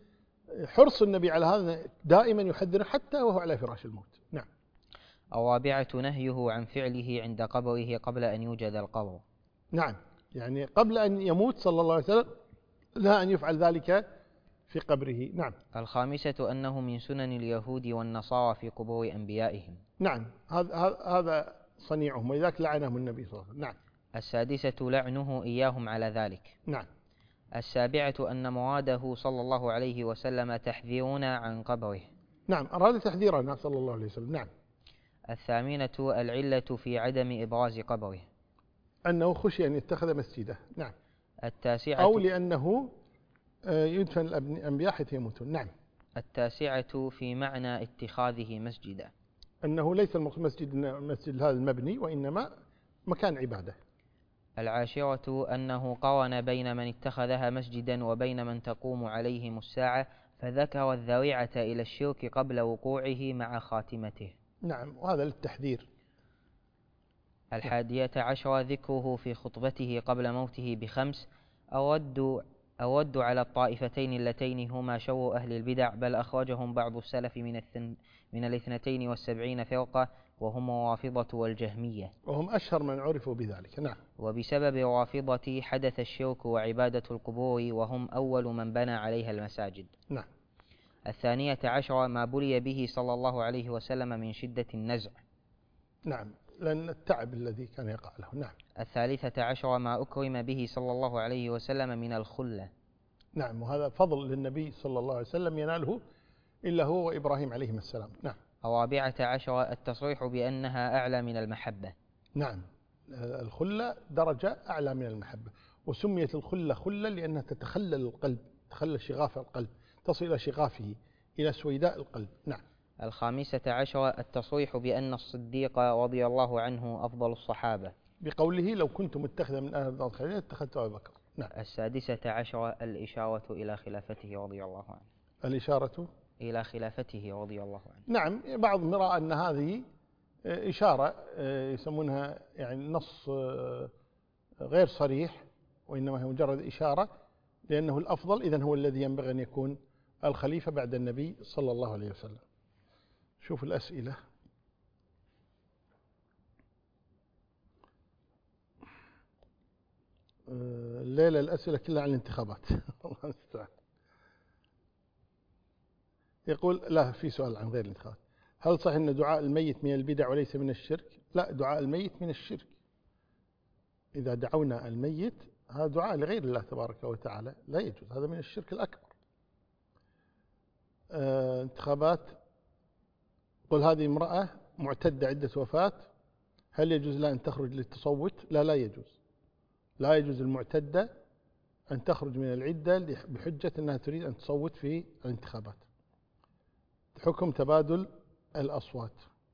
حرص النبي على هذا دائما يحذر حتى وهو على فراش الموت. نعم. الرابعة نهيه عن فعله عند قبره قبل أن يوجد القبر. نعم، يعني قبل أن يموت صلى الله عليه وسلم لا أن يفعل ذلك في قبره. نعم. الخامسة أنه من سنن اليهود والنصارى في قبور أنبيائهم. نعم، هذا هذا صنيعهم، ولذلك لعنهم النبي صلى الله عليه وسلم. نعم. السادسة لعنه إياهم على ذلك. نعم. السابعة أن مراده صلى الله عليه وسلم تحذيرنا عن قبره. نعم، أراد تحذيرنا صلى الله عليه وسلم. نعم. الثامنة العلة في عدم إبراز قبره، أنه خشي أن يتخذ مسجده. نعم. التاسعة أو لأنه يدفن الأنبياء حيث يموتون. نعم. التاسعة في معنى اتخاذه مسجدا، أنه ليس المسجد مسجد هذا المبني، وإنما مكان عبادة. العاشرة أنه قارن بين من اتخذها مسجدا وبين من تقوم عليهم الساعة، فذكر الذريعة إلى الشرك قبل وقوعه مع خاتمته. نعم، وهذا للتحذير. الحادية عشر ذكره في خطبته قبل موته بخمس، أود أود على الطائفتين اللتين هما شر أهل البدع، بل أخرجهم بعض السلف من الثن من الاثنتين والسبعين فرقة، وهم الرافضة والجهمية، وهم أشهر من عرفوا بذلك. نعم. وبسبب الرافضة حدث الشرك وعبادة القبور، وهم أول من بنى عليها المساجد. نعم. الثانية عشر ما بلي به صلى الله عليه وسلم من شدة النزع. نعم، لأن التعب الذي كان يقع له. نعم. الثالثة عشر ما أكرم به صلى الله عليه وسلم من الخلة. نعم، وهذا فضل للنبي صلى الله عليه وسلم يناله إلا هو وإبراهيم عليهما السلام. نعم. الرابعة عشر التصريح بأنها أعلى من المحبة. نعم، الخلة درجة أعلى من المحبة، وسميت الخلة خلة لأنها تتخلل القلب، تخلل شغاف القلب، تصل إلى شغافه، إلى سويداء القلب. نعم. الخامسة عشر التصريح بأن الصديق رضي الله عنه أفضل الصحابة، بقوله لو كنت متخذا من أهل الأرض خليلا اتخذت أبا بكر. نعم. السادسة عشر الإشارة إلى خلافته رضي الله عنه. الإشارة إلى خلافته رضي الله عنه. نعم، بعض يرى أن هذه إشارة يسمونها يعني نص غير صريح، وإنما هي مجرد إشارة، لأنه الأفضل إذن هو الذي ينبغي أن يكون الخليفة بعد النبي صلى الله عليه وسلم. شوف الأسئلة. الليلة الأسئلة كلها عن الانتخابات. الله المستعان. يقول لا، في سؤال عن غير الانتخابات. هل صحيح أن دعاء الميت من البدع وليس من الشرك؟ لا، دعاء الميت من الشرك. إذا دعونا الميت هذا دعاء لغير الله تبارك وتعالى، لا يجوز، هذا من الشرك الأكبر. آه انتخابات. قل هذه امرأة معتدة عدة وفاة، هل يجوز لها أن تخرج للتصوت؟ لا، لا يجوز. لا يجوز المعتدة أن تخرج من العدة بحجة أنها تريد أن تصوت في الانتخابات. حكم تبادل الأصوات.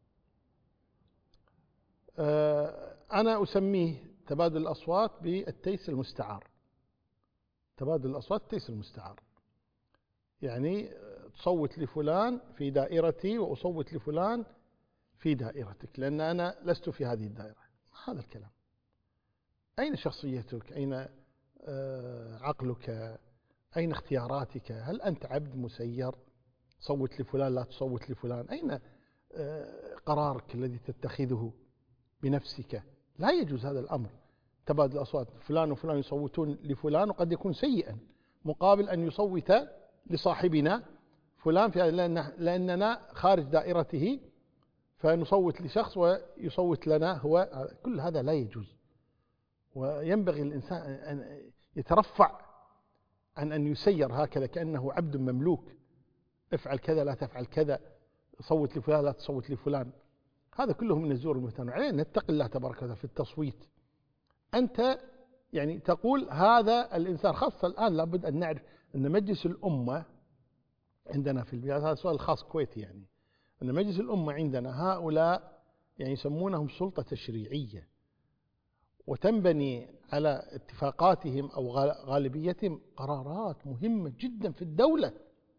آه أنا أسميه تبادل الأصوات بالتيس المستعار. تبادل الأصوات التيس المستعار، يعني تصوت لفلان في دائرتي وأصوت لفلان في دائرتك، لأن أنا لست في هذه الدائرة. هذا الكلام. أين شخصيتك؟ أين آه عقلك؟ أين اختياراتك؟ هل أنت عبد مسير؟ صوت لفلان لا تصوت لفلان. أين آه قرارك الذي تتخذه بنفسك؟ لا يجوز هذا الأمر. تبادل الأصوات، فلان وفلان يصوتون لفلان وقد يكون سيئا، مقابل أن يصوت لصاحبنا فلان في لأننا خارج دائرته، فنصوت لشخص ويصوت لنا هو. كل هذا لا يجوز، وينبغي الإنسان أن يترفع عن أن يسير هكذا كأنه عبد مملوك. افعل كذا لا تفعل كذا، صوت لفلان لا تصوت لفلان. هذا كله من الزور المتنوع. علينا نتقي الله تبارك وتعالى في التصويت. أنت يعني تقول هذا الإنسان، خاصة الآن لابد أن نعرف أن مجلس الأمة عندنا في البلاد، هذا سؤال خاص كويتي، يعني أن مجلس الأمة عندنا هؤلاء يعني يسمونهم سلطة تشريعية، وتنبني على اتفاقاتهم أو غالبيتهم قرارات مهمة جدا في الدولة.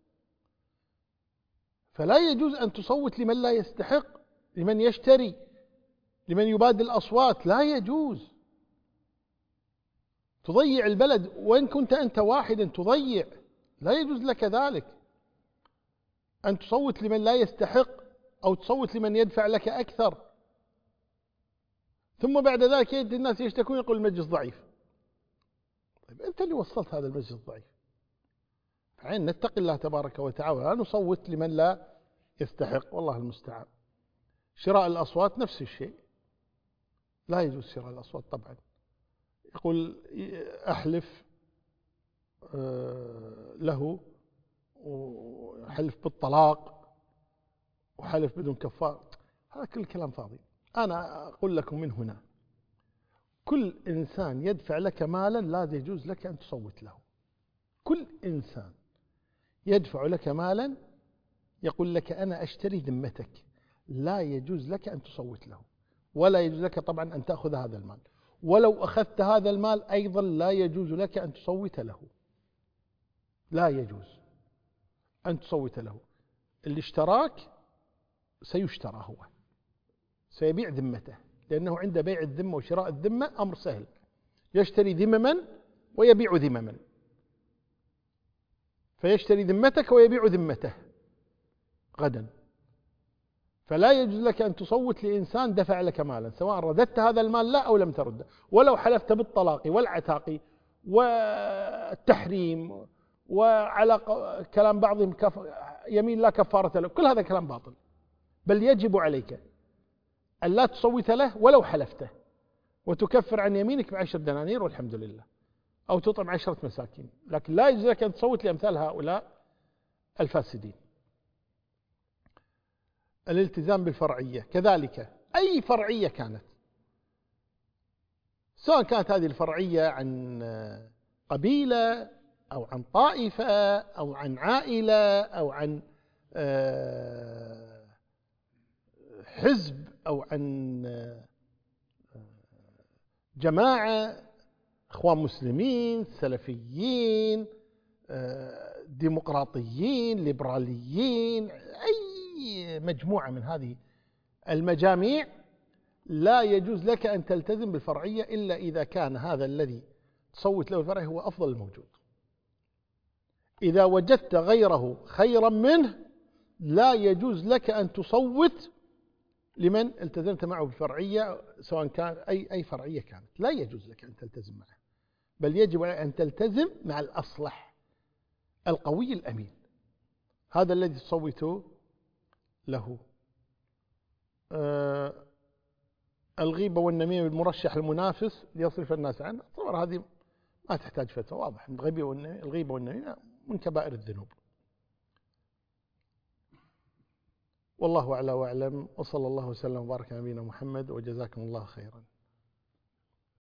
فلا يجوز أن تصوت لمن لا يستحق، لمن يشتري، لمن يبادل الأصوات. لا يجوز. تضيع البلد، وإن كنت أنت واحدا تضيع. لا يجوز لك ذلك. أن تصوت لمن لا يستحق أو تصوت لمن يدفع لك أكثر. ثم بعد ذلك يجد الناس يشتكون يقول المجلس ضعيف. طيب أنت اللي وصلت هذا المجلس ضعيف. فعين نتقي الله تبارك وتعالى، لا نصوت لمن لا يستحق، والله المستعان. شراء الأصوات نفس الشيء، لا يجوز شراء الأصوات طبعا. يقول أحلف له وحلف بالطلاق وحلف بدون كفار، هذا كل كلام فاضي. أنا أقول لكم من هنا، كل إنسان يدفع لك مالا لا يجوز لك أن تصوت له. كل إنسان يدفع لك مالا يقول لك أنا أشتري ذمتك، لا يجوز لك أن تصوت له، ولا يجوز لك طبعا أن تأخذ هذا المال، ولو أخذت هذا المال أيضا لا يجوز لك أن تصوت له، لا يجوز أن تصوت له. اللي اشتراك سيشترى، هو سيبيع ذمته، لأنه عند بيع الذمة وشراء الذمة أمر سهل، يشتري ذمما ويبيع ذمما، فيشتري ذمتك ويبيع ذمته غدا. فلا يجوز لك أن تصوت لإنسان دفع لك مالا، سواء رددت هذا المال لا أو لم ترده، ولو حلفت بالطلاق والعتاق والتحريم، وعلى كلام بعضهم كف... يمين لا كفارة له، كل هذا كلام باطل. بل يجب عليك أن لا تصوت له ولو حلفته، وتكفر عن يمينك بعشر دنانير والحمد لله، أو تطعم عشرة مساكين، لكن لا يجوز لك أن تصوت لأمثال هؤلاء الفاسدين. الالتزام بالفرعية كذلك، أي فرعية كانت، سواء كانت هذه الفرعية عن قبيلة أو عن طائفة أو عن عائلة أو عن حزب أو عن جماعة، إخوان مسلمين، سلفيين، ديمقراطيين، ليبراليين، أي مجموعة من هذه المجاميع، لا يجوز لك أن تلتزم بالفرعية إلا إذا كان هذا الذي تصوت له الفرعي هو أفضل الموجود. إذا وجدت غيره خيرا منه لا يجوز لك أن تصوت لمن التزمت معه بالفرعية، سواء كان أي أي فرعية كانت، لا يجوز لك أن تلتزم معه، بل يجب أن تلتزم مع الأصلح القوي الأمين، هذا الذي تصوت له. آه الغيبة والنميمة بالمرشح المنافس ليصرف الناس عنه، طبعا هذه ما تحتاج فتوى، واضح الغيبة والنميمة من كبائر الذنوب. والله أعلى وأعلم، وصلى الله وسلم وبارك على نبينا محمد، وجزاكم الله خيرا.